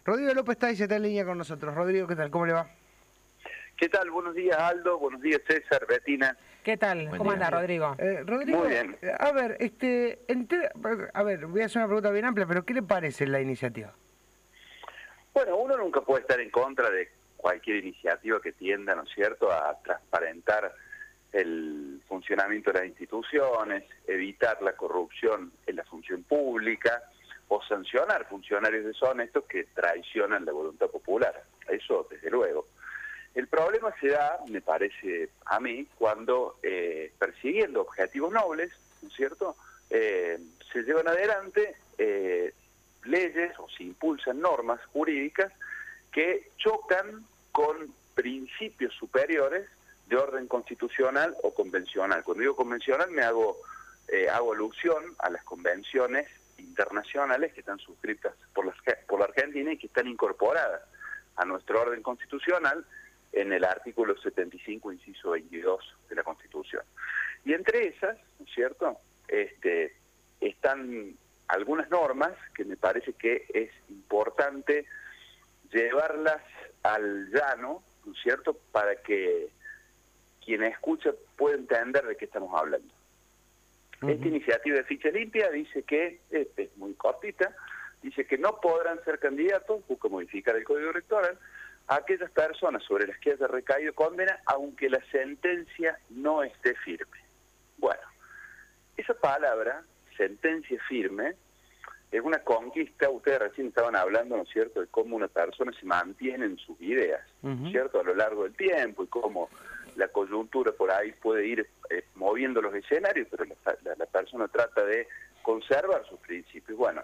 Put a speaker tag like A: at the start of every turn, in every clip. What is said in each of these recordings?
A: Rodrigo López Táiz está en línea con nosotros. Rodrigo, ¿qué tal? ¿Cómo le va?
B: ¿Qué tal? Buenos días, Aldo. Buenos días, César, Betina.
C: ¿Qué tal? ¿Cómo anda, Rodrigo?
A: Rodrigo,
B: Muy bien.
A: A ver, voy a hacer una pregunta bien amplia, pero ¿qué le parece la iniciativa?
B: Bueno, uno nunca puede estar en contra de cualquier iniciativa que tienda, ¿no es cierto?, a transparentar el funcionamiento de las instituciones, evitar la corrupción en la función pública o sancionar funcionarios deshonestos que traicionan la voluntad popular. Eso, desde luego. El problema se da, me parece a mí, cuando persiguiendo objetivos nobles, ¿no es cierto?, se llevan adelante leyes o se impulsan normas jurídicas que chocan con principios superiores de orden constitucional o convencional. Cuando digo convencional me hago alusión a las convenciones internacionales que están suscritas por la Argentina y que están incorporadas a nuestro orden constitucional en el artículo 75, inciso 22 de la Constitución. Y entre esas, ¿no es cierto?, están algunas normas que me parece que es importante llevarlas al llano, ¿no es cierto?, para que quien escucha pueda entender de qué estamos hablando. Esta iniciativa de ficha limpia dice que, es muy cortita, dice que no podrán ser candidatos, busca modificar el Código Electoral, a aquellas personas sobre las que haya recaído condena, aunque la sentencia no esté firme. Bueno, esa palabra, sentencia firme, es una conquista. Ustedes recién estaban hablando, ¿no es cierto?, de cómo una persona se mantiene en sus ideas, ¿no es cierto?, a lo largo del tiempo, y cómo la coyuntura por ahí puede ir moviendo los escenarios, pero la persona trata de conservar sus principios. Bueno,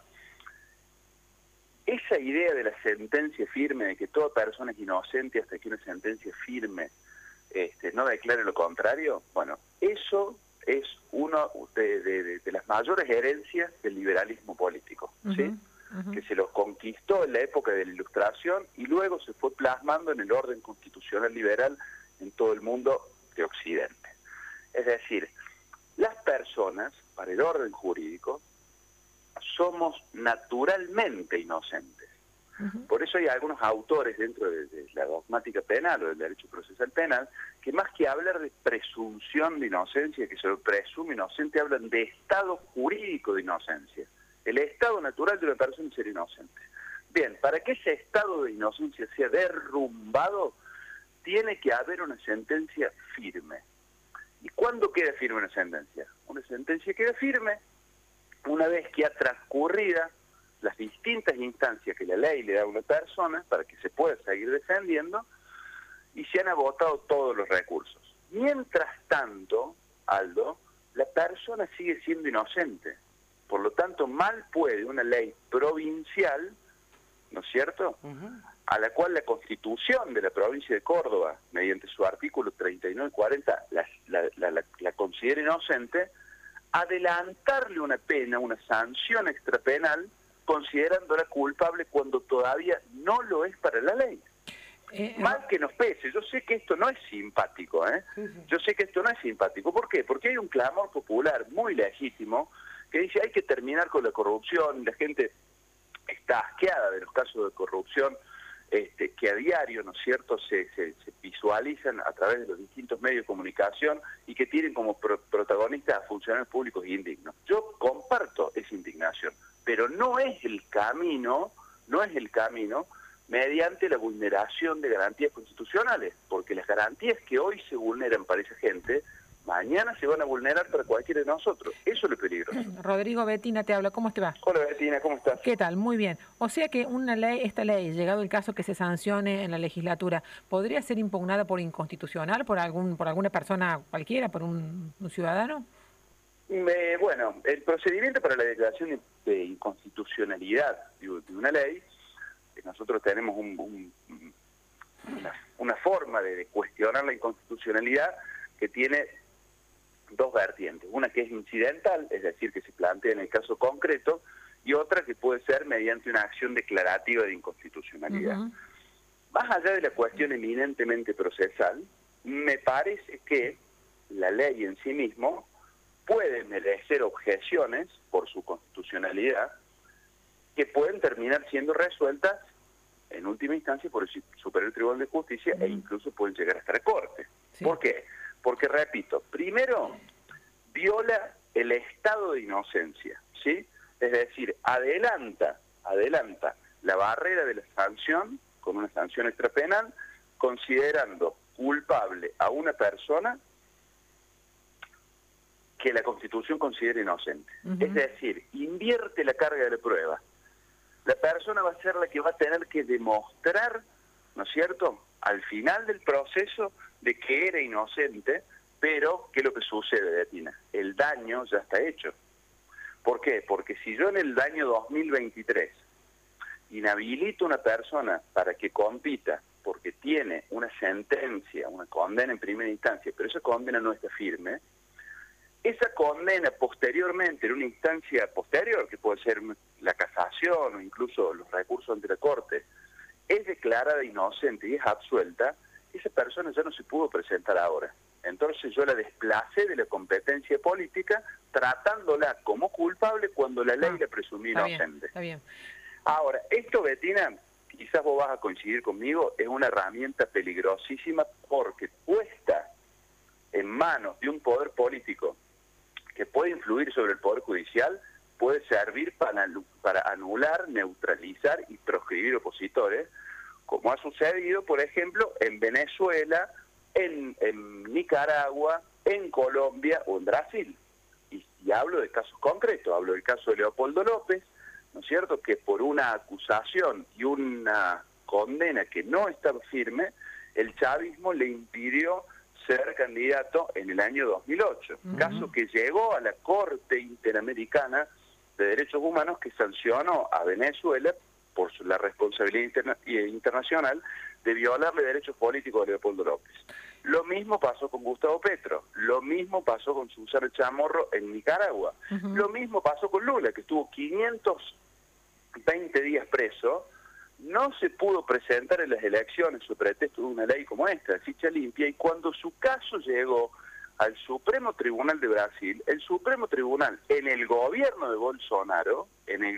B: esa idea de la sentencia firme, de que toda persona es inocente hasta que una sentencia firme no declare lo contrario, bueno, eso es una de las mayores herencias del liberalismo político, ¿sí? Que se los conquistó en la época de la Ilustración y luego se fue plasmando en el orden constitucional liberal en todo el mundo de Occidente. Es decir, las personas, para el orden jurídico, somos naturalmente inocentes. Por eso hay algunos autores dentro de la dogmática penal o del derecho procesal penal que más que hablar de presunción de inocencia, que se lo presume inocente, hablan de estado jurídico de inocencia. El estado natural de una persona es ser inocente. Bien, para que ese estado de inocencia sea derrumbado, tiene que haber una sentencia firme. ¿Y cuándo queda firme una sentencia? Una sentencia queda firme una vez que ha transcurrido las distintas instancias que la ley le da a una persona para que se pueda seguir defendiendo y se han agotado todos los recursos. Mientras tanto, Aldo, la persona sigue siendo inocente. Por lo tanto, mal puede una ley provincial, ¿no es cierto?, a la cual la Constitución de la provincia de Córdoba, mediante su artículo 39 y 40, la considera inocente, adelantarle una pena, una sanción extrapenal, considerándola culpable cuando todavía no lo es para la ley. Mal que nos pese, yo sé que esto no es simpático, ¿eh? Yo sé que esto no es simpático. ¿Por qué? Porque hay un clamor popular muy legítimo que dice hay que terminar con la corrupción. La gente está asqueada de los casos de corrupción que a diario, ¿no es cierto?, se visualizan a través de los distintos medios de comunicación y que tienen como protagonistas a funcionarios públicos indignos. Yo comparto esa indignación, pero no es el camino mediante la vulneración de garantías constitucionales, porque las garantías que hoy se vulneran para esa gente, mañana se van a vulnerar para cualquiera de nosotros. Eso es lo peligroso.
C: Rodrigo, Betina te habla. ¿Cómo te va?
B: Hola, Betina, ¿cómo estás?
C: ¿Qué tal? Muy bien. O sea que esta ley, llegado el caso que se sancione en la legislatura, ¿podría ser impugnada por inconstitucional por alguna persona cualquiera, por un ciudadano?
B: Bueno, el procedimiento para la declaración de inconstitucionalidad de una ley, nosotros tenemos una forma de cuestionar la inconstitucionalidad que tiene dos vertientes, una que es incidental, es decir, que se plantea en el caso concreto, y otra que puede ser mediante una acción declarativa de inconstitucionalidad. Más allá de la cuestión eminentemente procesal, me parece que la ley en sí mismo puede merecer objeciones por su constitucionalidad que pueden terminar siendo resueltas en última instancia por el Superior Tribunal de Justicia e incluso pueden llegar hasta la Corte.
C: Sí.
B: ¿Por qué? Porque, repito, primero viola el estado de inocencia, ¿sí? Es decir, adelanta la barrera de la sanción con una sanción extrapenal, considerando culpable a una persona que la Constitución considera inocente. Es decir, invierte la carga de la prueba. La persona va a ser la que va a tener que demostrar, ¿no es cierto?, al final del proceso de que era inocente, pero ¿qué es lo que sucede, Betina? El daño ya está hecho. ¿Por qué? Porque si yo en el año 2023 inhabilito a una persona para que compita porque tiene una sentencia, una condena en primera instancia, pero esa condena no está firme, esa condena posteriormente, en una instancia posterior, que puede ser la casación o incluso los recursos ante la Corte, es declarada inocente y es absuelta, esa persona ya no se pudo presentar ahora. Entonces yo la desplacé de la competencia política tratándola como culpable cuando la ley la presumió inocente.
C: Está bien.
B: Ahora, esto, Betina, quizás vos vas a coincidir conmigo, es una herramienta peligrosísima porque puesta en manos de un poder político que puede influir sobre el Poder Judicial, puede servir para anular, neutralizar y proscribir opositores, como ha sucedido, por ejemplo, en Venezuela, en Nicaragua, en Colombia o en Brasil. Y hablo de casos concretos, hablo del caso de Leopoldo López, ¿no es cierto?, que por una acusación y una condena que no estaba firme, el chavismo le impidió ser candidato en el año 2008, caso que llegó a la Corte Interamericana de Derechos Humanos que sancionó a Venezuela por la responsabilidad internacional de violarle derechos políticos a Leopoldo López. Lo mismo pasó con Gustavo Petro, lo mismo pasó con Susana Chamorro en Nicaragua, lo mismo pasó con Lula, que estuvo 520 días preso, no se pudo presentar en las elecciones sobre pretexto de una ley como esta, de ficha limpia, y cuando su caso llegó al Supremo Tribunal de Brasil, el Supremo Tribunal, en el gobierno de Bolsonaro,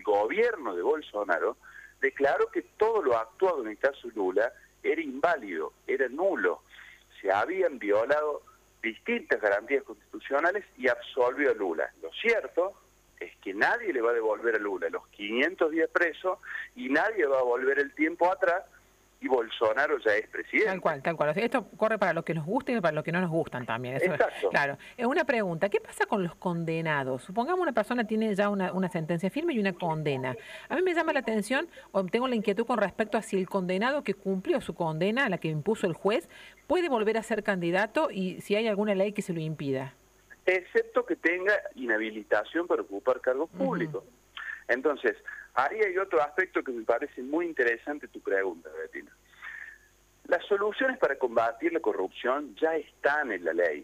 B: declaró que todo lo actuado en el caso Lula era inválido, era nulo, se habían violado distintas garantías constitucionales y absolvió a Lula. Lo cierto es que nadie le va a devolver a Lula los 500 días preso y nadie va a volver el tiempo atrás y Bolsonaro ya es presidente.
C: Tal cual. O sea, esto corre para los que nos gusten y para los que no nos gustan también. Eso
B: Exacto.
C: Claro. Una pregunta, ¿qué pasa con los condenados? Supongamos una persona tiene ya una sentencia firme y una condena. A mí me llama la atención, o tengo la inquietud con respecto a si el condenado que cumplió su condena, la que impuso el juez, puede volver a ser candidato y si hay alguna ley que se lo impida.
B: Excepto que tenga inhabilitación para ocupar cargos públicos. Entonces, ahí hay otro aspecto que me parece muy interesante tu pregunta, Betina. Las soluciones para combatir la corrupción ya están en la ley,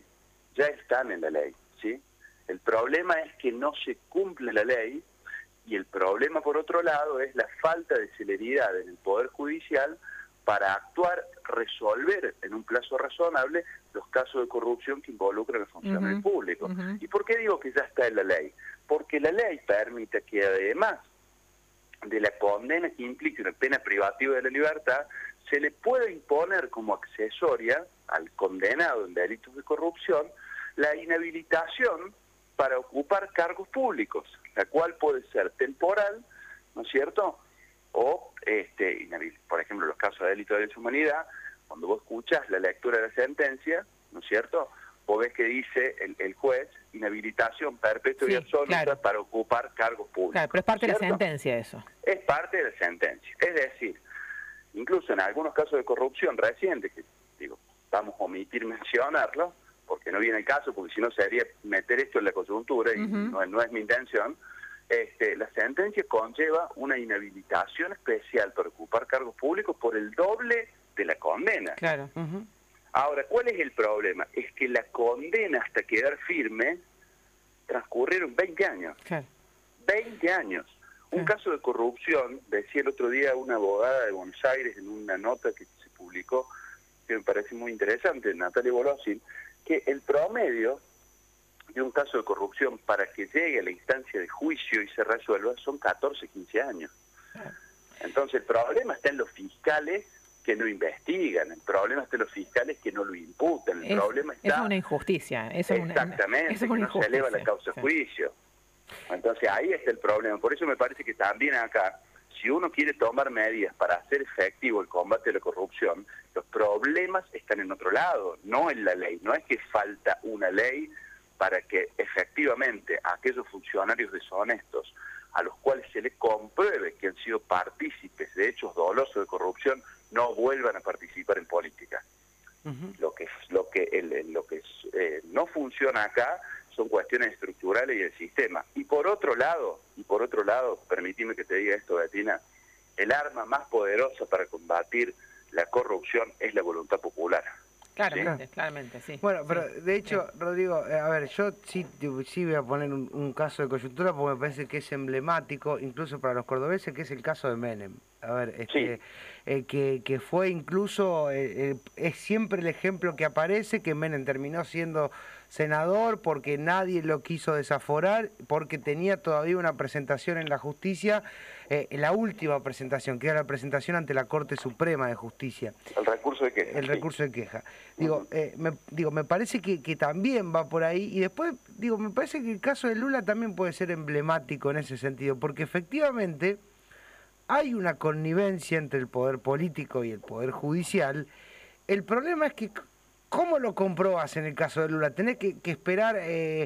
B: ¿sí? El problema es que no se cumple la ley y el problema, por otro lado, es la falta de celeridad en el Poder Judicial para actuar, resolver en un plazo razonable los casos de corrupción que involucran a funcionarios públicos. ¿Y por qué digo que ya está en la ley? Porque la ley permite que además de la condena que implique una pena privativa de la libertad, se le puede imponer como accesoria al condenado en delitos de corrupción la inhabilitación para ocupar cargos públicos, la cual puede ser temporal, ¿no es cierto?, o, por ejemplo, los casos de delito de lesa humanidad, cuando vos escuchás la lectura de la sentencia, ¿no es cierto?, vos ves que dice el juez, inhabilitación perpetua y absoluta para ocupar cargos públicos.
C: Claro, pero es parte de la sentencia eso.
B: Es parte de la sentencia. Es decir, incluso en algunos casos de corrupción recientes, que digo, vamos a omitir mencionarlo, porque no viene el caso, porque si no sería meter esto en la coyuntura y no es mi intención, la sentencia conlleva una inhabilitación especial para ocupar cargos públicos por el doble de la condena.
C: Claro.
B: Ahora, ¿cuál es el problema? Es que la condena hasta quedar firme transcurrieron 20 años.
C: Claro.
B: 20 años. Un caso de corrupción, decía el otro día una abogada de Buenos Aires en una nota que se publicó, que me parece muy interesante, Natalia Bolosin, que el promedio de un caso de corrupción para que llegue a la instancia de juicio y se resuelva son 14, 15 años. Entonces el problema está en los fiscales que no investigan, el problema está en los fiscales que no lo imputan, el problema está...
C: Es una injusticia.
B: Exactamente,
C: es una
B: que no se eleva la
C: injusticia,
B: causa a
C: sí.
B: juicio. Entonces ahí está el problema. Por eso me parece que también acá, si uno quiere tomar medidas para hacer efectivo el combate a la corrupción, los problemas están en otro lado, no en la ley. No es que falta una ley para que efectivamente aquellos funcionarios deshonestos a los cuales se les compruebe que han sido partícipes de hechos dolosos de corrupción no vuelvan a participar en política. Lo que no funciona acá son cuestiones estructurales y del sistema. Y por otro lado, permíteme que te diga esto, Betina, el arma más poderosa para combatir la corrupción es la voluntad popular.
C: Claramente, claramente, sí.
A: Bueno, pero
C: sí,
A: de hecho,
C: sí.
A: Rodrigo, a ver, yo sí voy a poner un caso de coyuntura porque me parece que es emblemático, incluso para los cordobeses, que es el caso de Menem. A ver, que fue incluso, es siempre el ejemplo que aparece, que Menem terminó siendo senador porque nadie lo quiso desaforar, porque tenía todavía una presentación en la justicia, la última presentación, que era la presentación ante la Corte Suprema de Justicia.
B: El recurso de queja.
A: El recurso de queja. Me parece que también va por ahí, y después, me parece que el caso de Lula también puede ser emblemático en ese sentido, porque efectivamente hay una connivencia entre el poder político y el poder judicial. El problema es que, ¿cómo lo comprobas en el caso de Lula? Tenés que esperar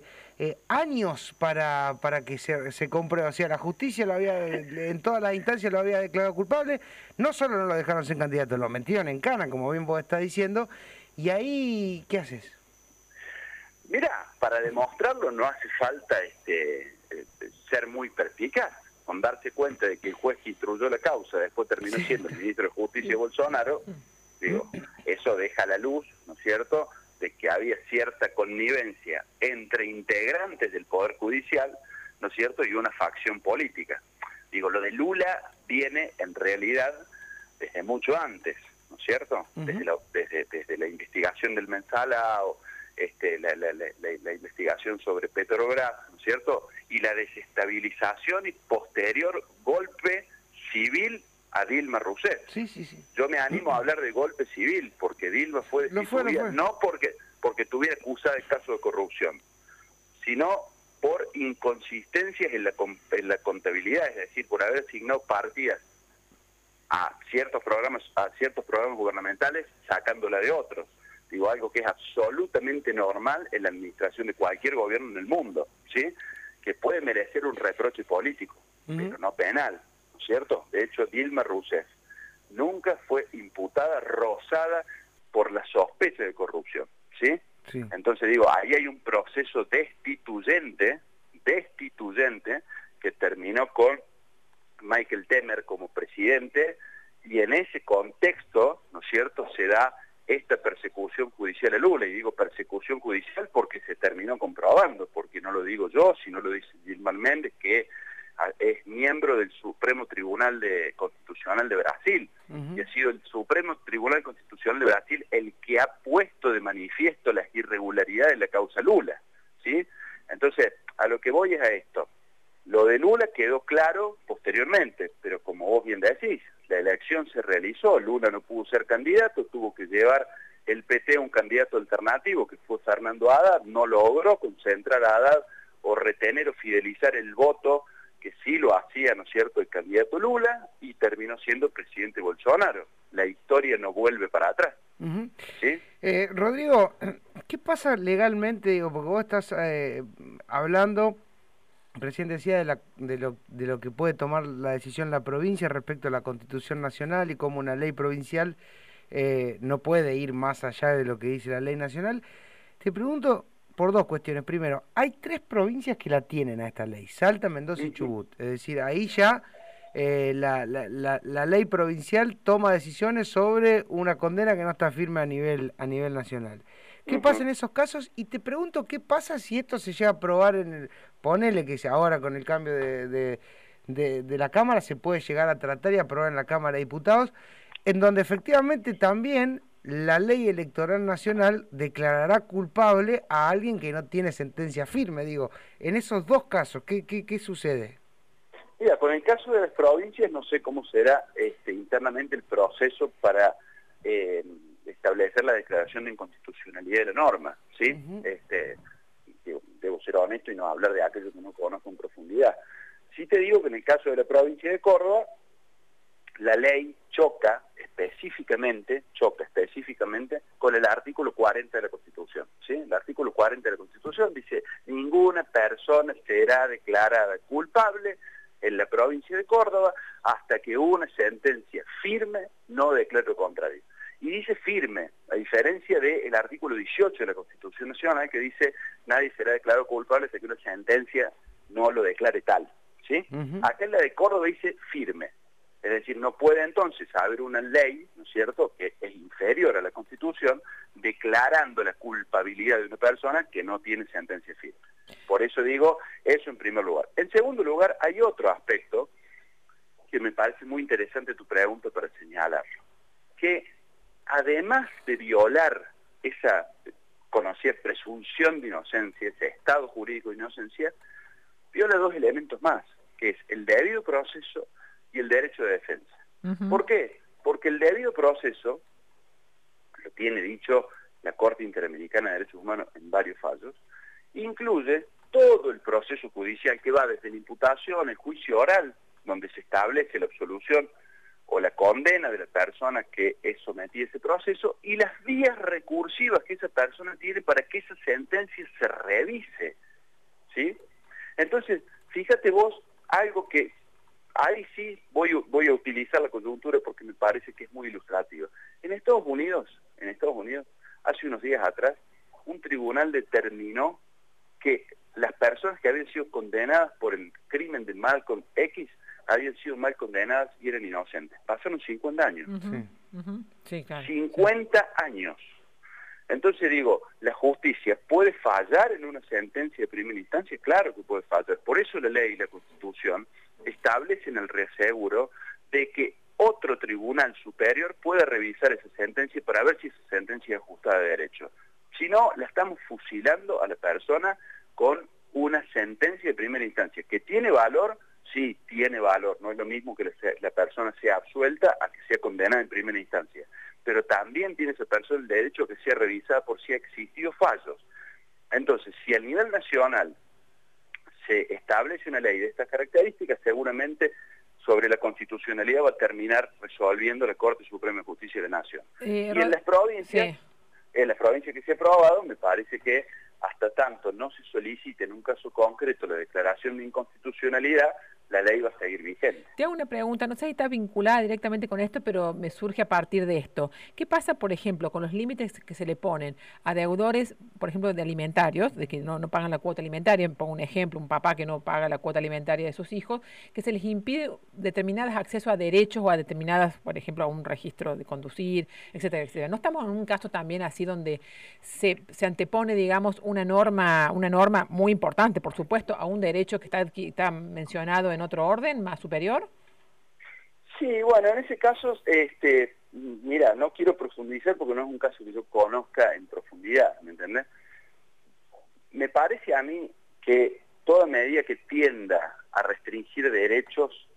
A: años para que se compruebe. O sea, la justicia en todas las instancias lo había declarado culpable. No solo no lo dejaron ser candidato, lo metieron en cana, como bien vos estás diciendo. Y ahí, ¿qué haces?
B: Mira, para demostrarlo no hace falta ser muy perspicaz. Con darse cuenta de que el juez que instruyó la causa después terminó siendo el ministro de Justicia de Bolsonaro, eso deja a la luz, ¿no es cierto?, de que había cierta connivencia entre integrantes del Poder Judicial, ¿no es cierto?, y una facción política. Lo de Lula viene en realidad desde mucho antes, ¿no es cierto?, desde la investigación del Mensalao, la investigación sobre Petrobras, ¿no es cierto?, y la desestabilización y posterior golpe civil a Dilma Rousseff.
A: Sí.
B: Yo me animo a hablar de golpe civil, porque Dilma fue destituida, no porque tuviera acusada el caso de corrupción, sino por inconsistencias en la contabilidad, es decir, por haber asignado partidas a ciertos programas gubernamentales sacándola de otros. Algo que es absolutamente normal en la administración de cualquier gobierno en el mundo, ¿sí?, que puede merecer un reproche político, pero no penal, ¿no es cierto? De hecho, Dilma Rousseff nunca fue imputada, rozada por la sospecha de corrupción, ¿sí? Entonces ahí hay un proceso destituyente que terminó con Michael Temer como presidente, y en ese contexto, ¿no es cierto?, se da esta persecución judicial a Lula. Y digo persecución judicial porque se terminó comprobando, porque no lo digo yo, sino lo dice Gilmar Méndez, que es miembro del Supremo Tribunal Constitucional de Brasil, y ha sido el Supremo Tribunal Constitucional de Brasil el que ha puesto de manifiesto las irregularidades de la causa Lula, ¿sí? Entonces, a lo que voy es a esto. Lo de Lula quedó claro posteriormente, pero como vos bien decís, la elección se realizó, Lula no pudo ser candidato, tuvo que llevar el PT a un candidato alternativo, que fue Fernando Haddad, no logró concentrar a Haddad o retener o fidelizar el voto, que sí lo hacía, ¿no es cierto?, el candidato Lula, y terminó siendo presidente Bolsonaro. La historia no vuelve para atrás. ¿Sí?
A: Rodrigo, ¿qué pasa legalmente? Porque vos estás hablando... El presidente decía de lo que puede tomar la decisión la provincia respecto a la Constitución Nacional y cómo una ley provincial no puede ir más allá de lo que dice la ley nacional. Te pregunto por dos cuestiones. Primero, hay 3 provincias que la tienen a esta ley: Salta, Mendoza y Chubut. Es decir, ahí ya la ley provincial toma decisiones sobre una condena que no está firme a nivel nacional. ¿Qué pasa en esos casos? Y te pregunto, ¿qué pasa si esto se llega a aprobar ponele que ahora con el cambio de la Cámara se puede llegar a tratar y aprobar en la Cámara de Diputados, en donde efectivamente también la ley electoral nacional declarará culpable a alguien que no tiene sentencia firme? En esos dos casos, ¿qué sucede?
B: Mira, con el caso de las provincias no sé cómo será internamente el proceso para establecer la declaración de inconstitucionalidad de la norma, ¿sí? Debo ser honesto y no hablar de aquello que no conozco en profundidad. Sí te digo que en el caso de la provincia de Córdoba, la ley choca específicamente con el artículo 40 de la Constitución, ¿sí? El artículo 40 de la Constitución dice: ninguna persona será declarada culpable en la provincia de Córdoba hasta que una sentencia firme no declare lo contrario. Y dice firme, a diferencia del artículo 18 de la Constitución Nacional, que dice: nadie será declarado culpable hasta que una sentencia no lo declare tal, ¿sí? Acá en la de Córdoba dice firme. Es decir, no puede entonces haber una ley, ¿no es cierto?, que es inferior a la Constitución, declarando la culpabilidad de una persona que no tiene sentencia firme. Por eso digo eso en primer lugar. En segundo lugar, hay otro aspecto que me parece muy interesante tu pregunta para señalarlo, que además de violar esa conocida presunción de inocencia, ese estado jurídico de inocencia, viola dos elementos más, que es el debido proceso y el derecho de defensa. ¿Por qué? Porque el debido proceso, lo tiene dicho la Corte Interamericana de Derechos Humanos en varios fallos, incluye todo el proceso judicial que va desde la imputación, el juicio oral, donde se establece la absolución o la condena de la persona que es sometida a ese proceso, y las vías recursivas que esa persona tiene para que esa sentencia se revise, ¿sí? Entonces, fíjate vos, algo que ahí sí voy a utilizar la coyuntura porque me parece que es muy ilustrativo. En Estados Unidos, hace unos días atrás, un tribunal determinó que las personas que habían sido condenadas por el crimen de Malcolm X habían sido mal condenadas y eran inocentes. Pasaron 50 años.
C: Sí, claro.
B: 50 años. Entonces digo, ¿la justicia puede fallar en una sentencia de primera instancia? Claro que puede fallar. Por eso la ley y la Constitución establecen el reaseguro de que otro tribunal superior pueda revisar esa sentencia para ver si esa sentencia es ajustada de derecho. Si no, la estamos fusilando a la persona con una sentencia de primera instancia. ¿Que tiene valor? Sí, tiene valor. No es lo mismo que la persona sea absuelta a que sea condenada en primera instancia. Pero también tiene esa persona el derecho a que sea revisada por si ha existido fallos. Entonces, si a nivel nacional se establece una ley de estas características, seguramente sobre la constitucionalidad va a terminar resolviendo la Corte Suprema de Justicia de la Nación. Y en las provincias, en las provincias que se ha aprobado, me parece que hasta tanto no se solicite en un caso concreto la declaración de inconstitucionalidad, la ley va a seguir vigente.
C: Te hago una pregunta, no sé si está vinculada directamente con esto, pero me surge a partir de esto. ¿Qué pasa, por ejemplo, con los límites que se le ponen a deudores, por ejemplo, de alimentarios, de que no pagan la cuota alimentaria? Pongo un ejemplo, un papá que no paga la cuota alimentaria de sus hijos, que se les impide determinados accesos a derechos o a determinadas, por ejemplo, a un registro de conducir, etcétera, etcétera. ¿No estamos en un caso también así donde se antepone, digamos, una norma muy importante, por supuesto, a un derecho que está mencionado en otro orden, más superior?
B: Sí, bueno, en ese caso, mira, no quiero profundizar porque no es un caso que yo conozca en profundidad, ¿me entendés? Me parece a mí que toda medida que tienda a restringir derechos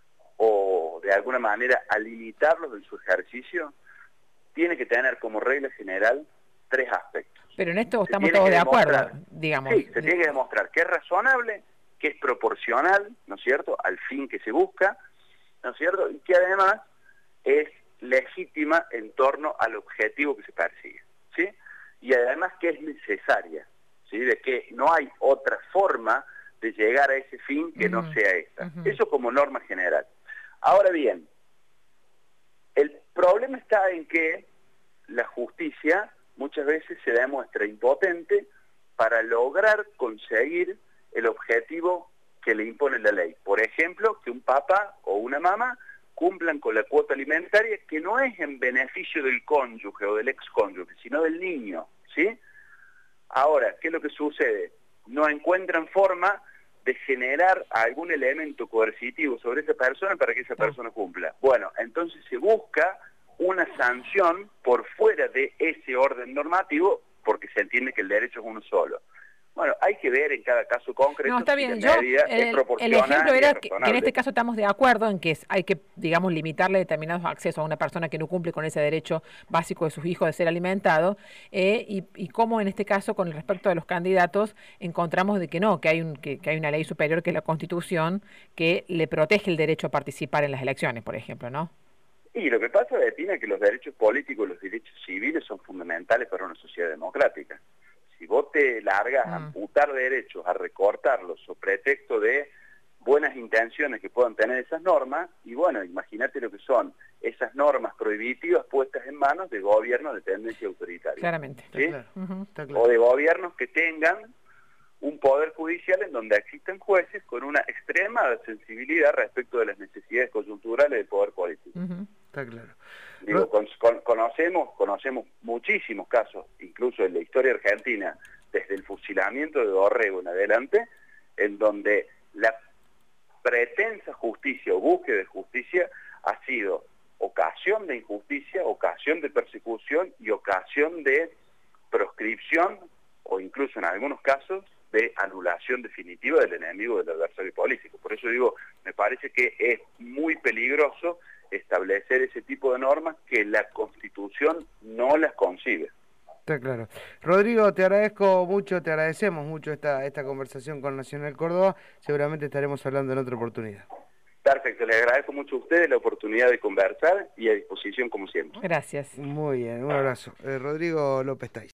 B: o de alguna manera a limitarlos en su ejercicio, tiene que tener como regla general tres aspectos.
C: Pero en esto estamos todos de acuerdo, digamos.
B: Sí, se tiene que demostrar que es razonable, que es proporcional, ¿no es cierto?, al fin que se busca, ¿no es cierto?, y que además es legítima en torno al objetivo que se persigue, ¿sí? Y además que es necesaria, ¿sí?, de que no hay otra forma de llegar a ese fin que no sea esta. Eso como norma general. Ahora bien, el problema está en que la justicia muchas veces se demuestra impotente para lograr conseguir el objetivo que le impone la ley. Por ejemplo, que un papá o una mamá cumplan con la cuota alimentaria que no es en beneficio del cónyuge o del excónyuge, sino del niño, ¿sí? Ahora, ¿qué es lo que sucede? No encuentran forma de generar algún elemento coercitivo sobre esa persona para que esa persona cumpla. Bueno, entonces se busca una sanción por fuera de ese orden normativo porque se entiende que el derecho es uno solo. Bueno, hay que ver en cada caso concreto.
C: No, está
B: si
C: bien.
B: la medida es
C: El ejemplo
B: y
C: era
B: es
C: que en
B: razonable.
C: este caso estamos de acuerdo en que hay que, digamos, limitarle determinados accesos a una persona que no cumple con ese derecho básico de sus hijos de ser alimentado, y cómo en este caso, con respecto a los candidatos, encontramos de que no, que hay una ley superior que es la Constitución que le protege el derecho a participar en las elecciones, por ejemplo, ¿no?
B: Y lo que pasa, Betina, es que los derechos políticos y los derechos civiles son fundamentales para una sociedad democrática. Si vos te largas a amputar derechos, a recortarlos, o pretexto de buenas intenciones que puedan tener esas normas, y bueno, imagínate lo que son esas normas prohibitivas puestas en manos de gobiernos de tendencia autoritaria.
C: Claramente.
B: ¿Sí?
A: Está claro, está claro.
B: O de gobiernos que tengan un poder judicial en donde existen jueces con una extrema sensibilidad respecto de las necesidades coyunturales del poder político.
A: Está claro.
B: Digo, conocemos muchísimos casos, incluso en la historia argentina, desde el fusilamiento de Dorrego en adelante, en donde la pretensa justicia o búsqueda de justicia ha sido ocasión de injusticia, ocasión de persecución y ocasión de proscripción, o incluso en algunos casos de anulación definitiva del enemigo, del adversario político. Por eso digo, me parece que es muy peligroso establecer ese tipo de normas que la Constitución no las concibe.
A: Está claro. Rodrigo, te agradezco mucho, te agradecemos mucho esta conversación con Nacional Córdoba. Seguramente estaremos hablando en otra oportunidad.
B: Perfecto, les agradezco mucho a ustedes la oportunidad de conversar y a disposición como siempre.
C: Gracias.
A: Muy bien, un abrazo. Rodrigo López Tais.